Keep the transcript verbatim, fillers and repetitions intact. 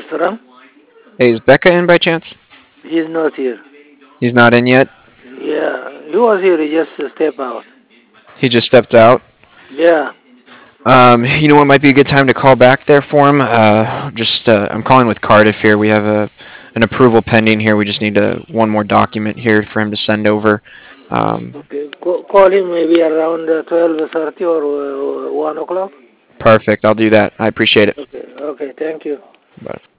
restaurant. Hey, is Becca in by chance? He's not here. He's not in yet. Yeah, he was here. He just step out. He just stepped out. Yeah. Um, you know what might be a good time to call back there for him? Uh, just uh, I'm calling with Cardiff here. We have a an approval pending here. We just need a, one more document here for him to send over. Um, Okay. Call, call him maybe around uh, twelve thirty or uh, one o'clock. Perfect. I'll do that. I appreciate it. Okay. Okay. Thank you. Bye.